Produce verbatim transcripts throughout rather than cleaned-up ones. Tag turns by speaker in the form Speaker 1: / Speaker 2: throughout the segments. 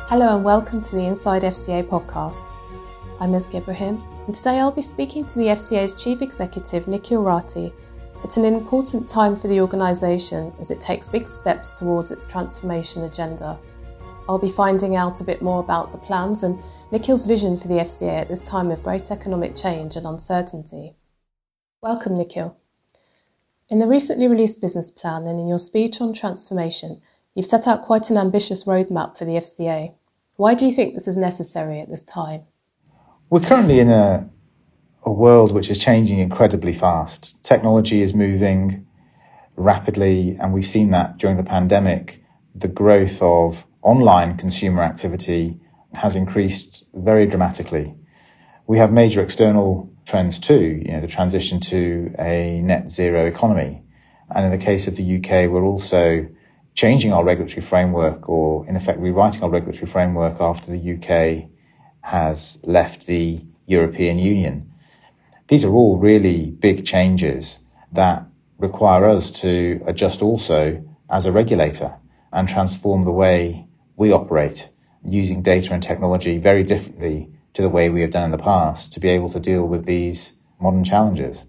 Speaker 1: Hello and welcome to the Inside F C A podcast. I'm Ms. Ibrahim, and today I'll be speaking to the F C A's Chief Executive, Nikhil Rathi. It's an important time for the organisation as it takes big steps towards its transformation agenda. I'll be finding out a bit more about the plans and Nikhil's vision for the F C A at this time of great economic change and uncertainty. Welcome, Nikhil. In the recently released business plan and in your speech on transformation, you've set out quite an ambitious roadmap for the F C A. Why do you think this is necessary at this time?
Speaker 2: We're currently in a, a world which is changing incredibly fast. Technology is moving rapidly, and we've seen that during the pandemic. The growth of online consumer activity has increased very dramatically. We have major external trends too, you know, the transition to a net zero economy. And in the case of the U K, we're also changing our regulatory framework, or in effect rewriting our regulatory framework after the U K has left the European Union. These are all really big changes that require us to adjust also as a regulator and transform the way we operate using data and technology very differently to the way we have done in the past to be able to deal with these modern challenges.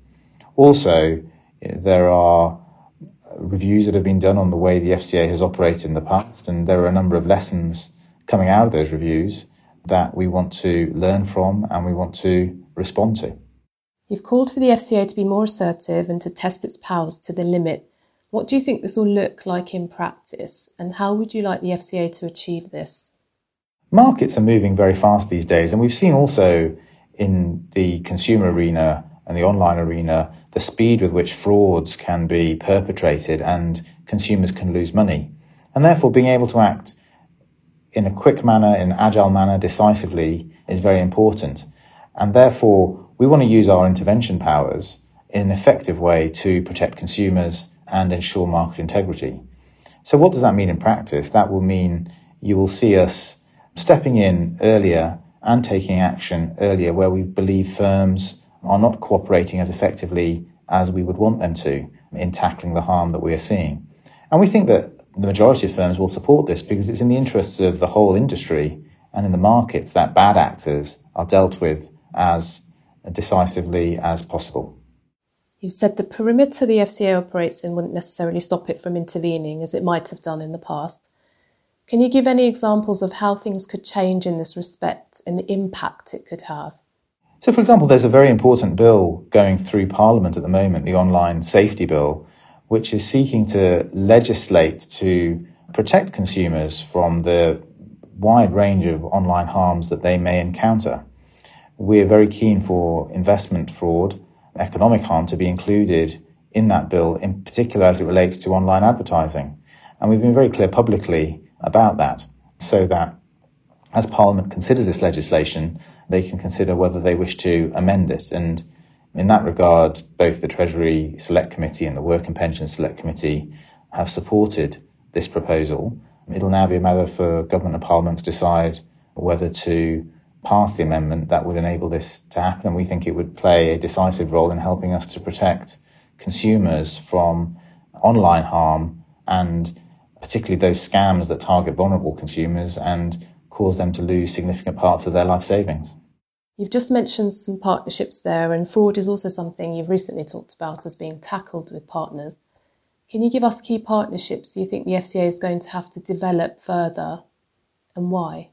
Speaker 2: Also, there are reviews that have been done on the way the F C A has operated in the past, and there are a number of lessons coming out of those reviews that we want to learn from and we want to respond to.
Speaker 1: You've called for the F C A to be more assertive and to test its powers to the limit. What do you think this will look like in practice, and how would you like the F C A to achieve this?
Speaker 2: Markets are moving very fast these days, and we've seen also in the consumer arena and the online arena the speed with which frauds can be perpetrated and consumers can lose money. And therefore being able to act in a quick manner, in an agile manner, decisively is very important. And therefore we want to use our intervention powers in an effective way to protect consumers and ensure market integrity. So what does that mean in practice? That will mean you will see us stepping in earlier and taking action earlier where we believe firms are not cooperating as effectively as we would want them to in tackling the harm that we are seeing. And we think that the majority of firms will support this because it's in the interests of the whole industry and in the markets that bad actors are dealt with as decisively as possible.
Speaker 1: You said the perimeter the F C A operates in wouldn't necessarily stop it from intervening as it might have done in the past. Can you give any examples of how things could change in this respect and the impact it could have?
Speaker 2: So, for example, there's a very important bill going through Parliament at the moment, the Online Safety Bill, which is seeking to legislate to protect consumers from the wide range of online harms that they may encounter. We're very keen for investment fraud, economic harm to be included in that bill, in particular as it relates to online advertising. And we've been very clear publicly about that, so that as Parliament considers this legislation, they can consider whether they wish to amend it. And in that regard, both the Treasury Select Committee and the Work and Pensions Select Committee have supported this proposal. It'll now be a matter for Government and Parliament to decide whether to pass the amendment that would enable this to happen. And we think it would play a decisive role in helping us to protect consumers from online harm, and particularly those scams that target vulnerable consumers and cause them to lose significant parts of their life savings.
Speaker 1: You've just mentioned some partnerships there, and fraud is also something you've recently talked about as being tackled with partners. Can you give us key partnerships you think the F C A is going to have to develop further, and why?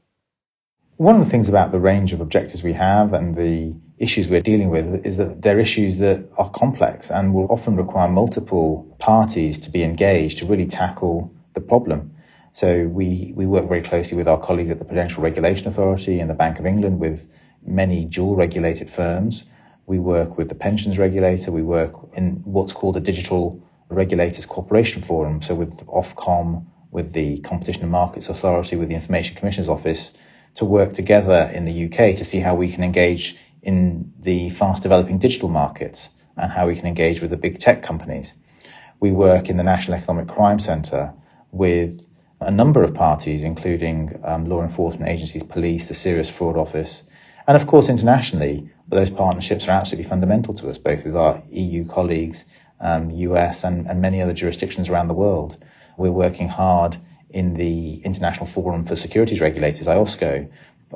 Speaker 2: One of the things about the range of objectives we have and the issues we're dealing with is that they're issues that are complex and will often require multiple parties to be engaged to really tackle the problem. So we, we work very closely with our colleagues at the Prudential Regulation Authority and the Bank of England with many dual regulated firms. We work with the pensions regulator. We work in what's called a Digital Regulators Cooperation Forum. So with Ofcom, with the Competition and Markets Authority, with the Information Commissioner's Office, to work together in the U K to see how we can engage in the fast developing digital markets and how we can engage with the big tech companies. We work in the National Economic Crime Centre with a number of parties, including um, law enforcement agencies, police, the Serious Fraud Office. And of course, internationally, those partnerships are absolutely fundamental to us, both with our E U colleagues, um, U S and, and many other jurisdictions around the world. We're working hard in the International Forum for Securities Regulators, I O S C O,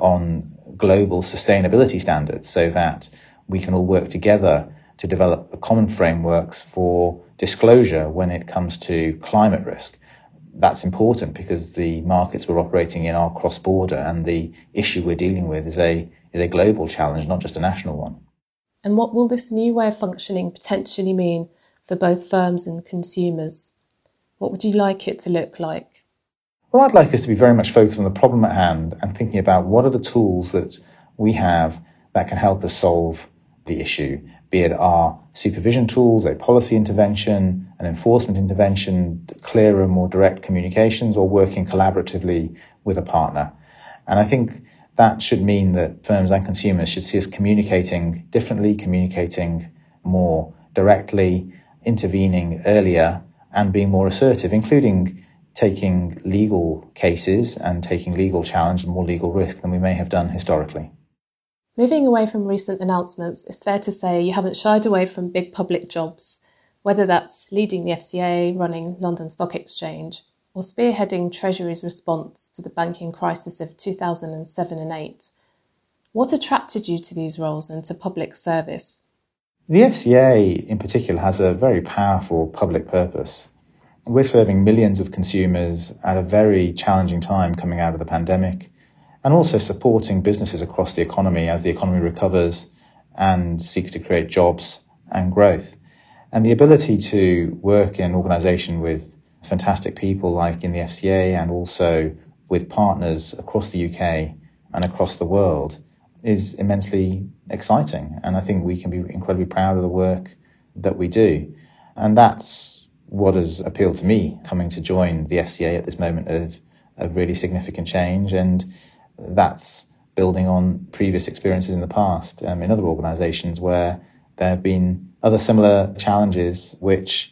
Speaker 2: on global sustainability standards so that we can all work together to develop common frameworks for disclosure when it comes to climate risk. That's important because the markets we're operating in are cross-border, and the issue we're dealing with is a is a global challenge, not just a national one.
Speaker 1: And what will this new way of functioning potentially mean for both firms and consumers? What would you like it to look like?
Speaker 2: Well, I'd like us to be very much focused on the problem at hand and thinking about what are the tools that we have that can help us solve the issue, be it our supervision tools, a policy intervention, an enforcement intervention, clearer, more direct communications, or working collaboratively with a partner. And I think that should mean that firms and consumers should see us communicating differently, communicating more directly, intervening earlier, and being more assertive, including taking legal cases and taking legal challenge and more legal risk than we may have done historically.
Speaker 1: Moving away from recent announcements, it's fair to say you haven't shied away from big public jobs, whether that's leading the F C A, running London Stock Exchange, or spearheading Treasury's response to the banking crisis of two thousand seven and eight. What attracted you to these roles and to public service?
Speaker 2: The F C A in particular has a very powerful public purpose. We're serving millions of consumers at a very challenging time coming out of the pandemic, and also supporting businesses across the economy as the economy recovers and seeks to create jobs and growth. And the ability to work in an organisation with fantastic people like in the F C A and also with partners across the U K and across the world is immensely exciting. And I think we can be incredibly proud of the work that we do. And that's what has appealed to me coming to join the F C A at this moment of, of really significant change. And that's building on previous experiences in the past um, in other organisations where there have been other similar challenges which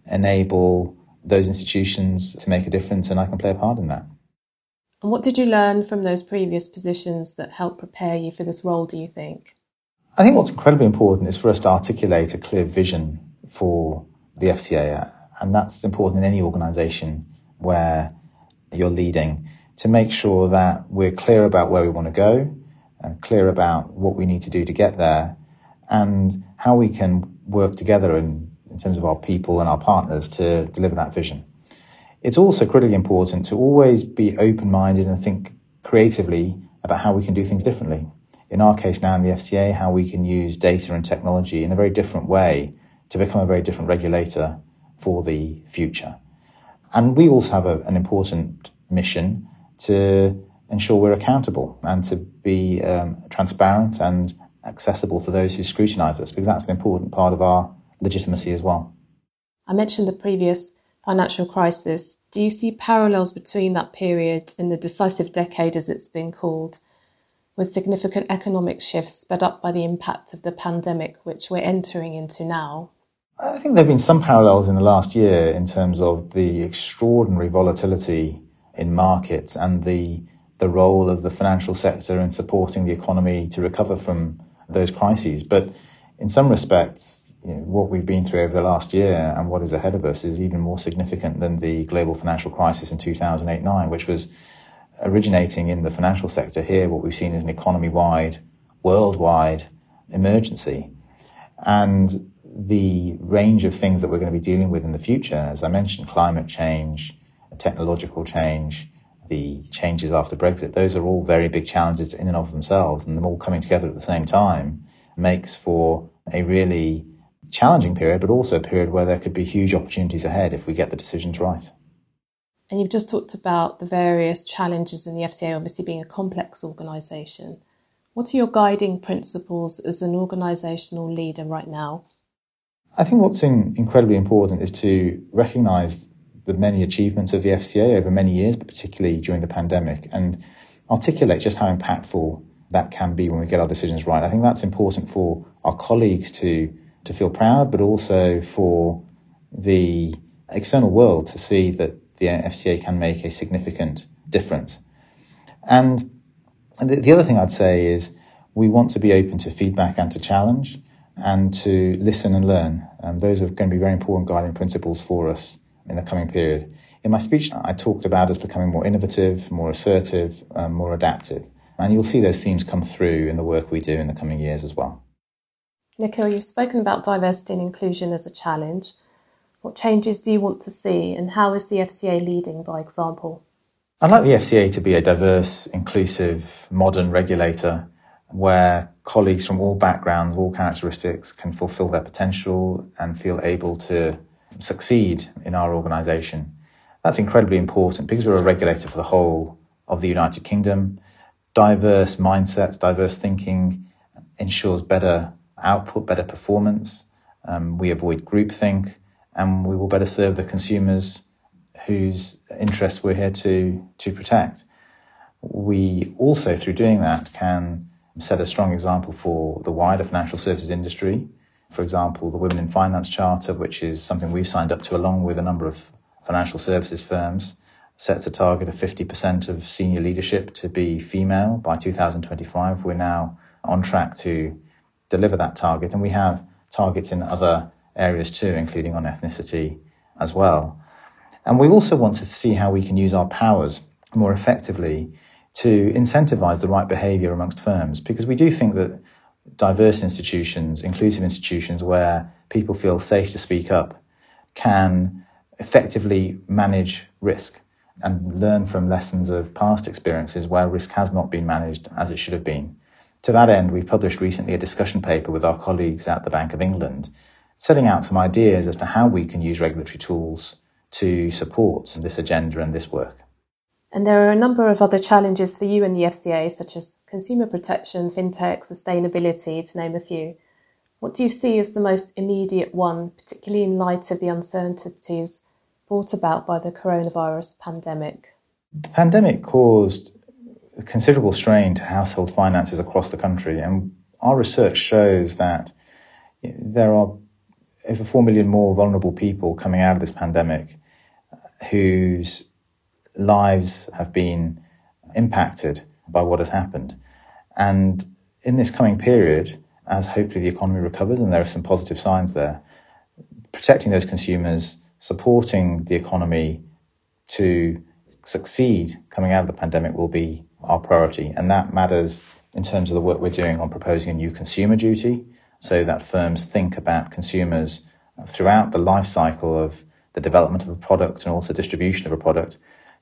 Speaker 2: enable those institutions to make a difference, and I can play a part in that.
Speaker 1: And what did you learn from those previous positions that helped prepare you for this role, do you think?
Speaker 2: I think what's incredibly important is for us to articulate a clear vision for the F C A, and that's important in any organisation where you're leading, to make sure that we're clear about where we want to go, and clear about what we need to do to get there, and how we can work together in, in terms of our people and our partners to deliver that vision. It's also critically important to always be open-minded and think creatively about how we can do things differently. In our case now in the F C A, how we can use data and technology in a very different way to become a very different regulator for the future. And we also have a, an important mission to ensure we're accountable and to be um, transparent and accessible for those who scrutinise us, because that's an important part of our legitimacy as well.
Speaker 1: I mentioned the previous financial crisis. Do you see parallels between that period and the decisive decade, as it's been called, with significant economic shifts sped up by the impact of the pandemic, which we're entering into now?
Speaker 2: I think there have been some parallels in the last year in terms of the extraordinary volatility in markets and the the role of the financial sector in supporting the economy to recover from those crises. But in some respects, you know, what we've been through over the last year and what is ahead of us is even more significant than the global financial crisis in two thousand eight nine, which was originating in the financial sector. Here, what we've seen is an economy-wide, worldwide emergency. And the range of things that we're going to be dealing with in the future, as I mentioned, climate change, technological change, the changes after Brexit, those are all very big challenges in and of themselves, and them all coming together at the same time makes for a really challenging period, but also a period where there could be huge opportunities ahead if we get the decisions right.
Speaker 1: And you've just talked about the various challenges in the F C A, obviously being a complex organisation. What are your guiding principles as an organisational leader right now?
Speaker 2: I think what's in, incredibly important is to recognise the many achievements of the F C A over many years, but particularly during the pandemic, and articulate just how impactful that can be when we get our decisions right. I think that's important for our colleagues to to feel proud, but also for the external world to see that the F C A can make a significant difference. And the, the other thing I'd say is we want to be open to feedback and to challenge and to listen and learn. And those are going to be very important guiding principles for us in the coming period. In my speech, I talked about us becoming more innovative, more assertive, um, more adaptive. And you'll see those themes come through in the work we do in the coming years as well.
Speaker 1: Nikhil, you've spoken about diversity and inclusion as a challenge. What changes do you want to see, and how is the F C A leading by example?
Speaker 2: I'd like the F C A to be a diverse, inclusive, modern regulator where colleagues from all backgrounds, all characteristics can fulfill their potential and feel able to succeed in our organisation. That's incredibly important because we're a regulator for the whole of the United Kingdom. Diverse mindsets, diverse thinking ensures better output, better performance. Um, we avoid groupthink, and we will better serve the consumers whose interests we're here to, to protect. We also, through doing that, can set a strong example for the wider financial services industry. For example, the Women in Finance Charter, which is something we've signed up to along with a number of financial services firms, sets a target of fifty percent of senior leadership to be female by two thousand twenty-five. We're now on track to deliver that target, and we have targets in other areas too, including on ethnicity as well. And we also want to see how we can use our powers more effectively to incentivize the right behavior amongst firms, because we do think that diverse institutions, inclusive institutions where people feel safe to speak up, can effectively manage risk and learn from lessons of past experiences where risk has not been managed as it should have been. To that end, we've published recently a discussion paper with our colleagues at the Bank of England, setting out some ideas as to how we can use regulatory tools to support this agenda and this work.
Speaker 1: And there are a number of other challenges for you in the F C A, such as consumer protection, fintech, sustainability, to name a few. What do you see as the most immediate one, particularly in light of the uncertainties brought about by the coronavirus pandemic?
Speaker 2: The pandemic caused considerable strain to household finances across the country, and our research shows that there are over four million more vulnerable people coming out of this pandemic whose lives have been impacted by what has happened. And in this coming period, as hopefully the economy recovers, and there are some positive signs there, protecting those consumers, supporting the economy to succeed coming out of the pandemic will be our priority. And that matters in terms of the work we're doing on proposing a new consumer duty, so that firms think about consumers throughout the life cycle of the development of a product and also distribution of a product,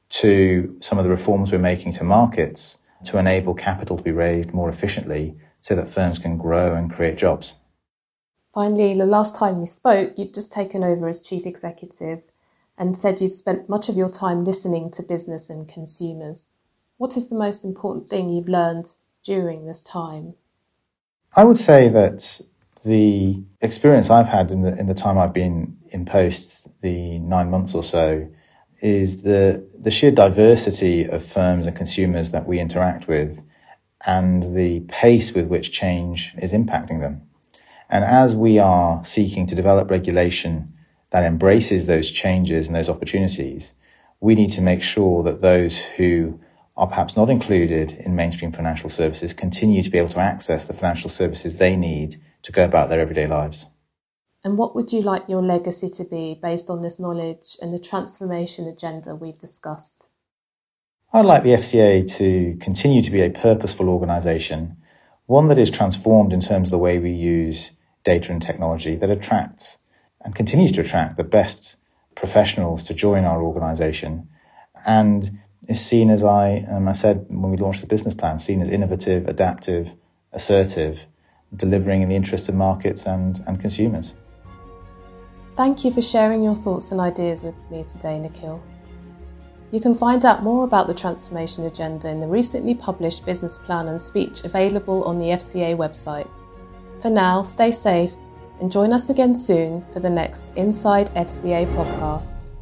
Speaker 2: to some of the reforms we're making to markets to enable capital to be raised more efficiently so that firms can grow and create jobs.
Speaker 1: Finally, the last time we spoke, you'd just taken over as Chief Executive and said you'd spent much of your time listening to business and consumers. What is the most important thing you've learned during this time?
Speaker 2: I would say that the experience I've had in the in the time I've been in post, the nine months or so, is the the sheer diversity of firms and consumers that we interact with and the pace with which change is impacting them. And as we are seeking to develop regulation that embraces those changes and those opportunities, we need to make sure that those who are perhaps not included in mainstream financial services continue to be able to access the financial services they need to go about their everyday lives.
Speaker 1: And what would you like your legacy to be based on this knowledge and the transformation agenda we've discussed?
Speaker 2: I'd like the F C A to continue to be a purposeful organisation, one that is transformed in terms of the way we use data and technology, that attracts and continues to attract the best professionals to join our organisation, and is seen as I, um, I said when we launched the business plan, seen as innovative, adaptive, assertive, delivering in the interest of markets and, and consumers.
Speaker 1: Thank you for sharing your thoughts and ideas with me today, Nikhil. You can find out more about the transformation agenda in the recently published business plan and speech available on the F C A website. For now, stay safe and join us again soon for the next Inside F C A podcast.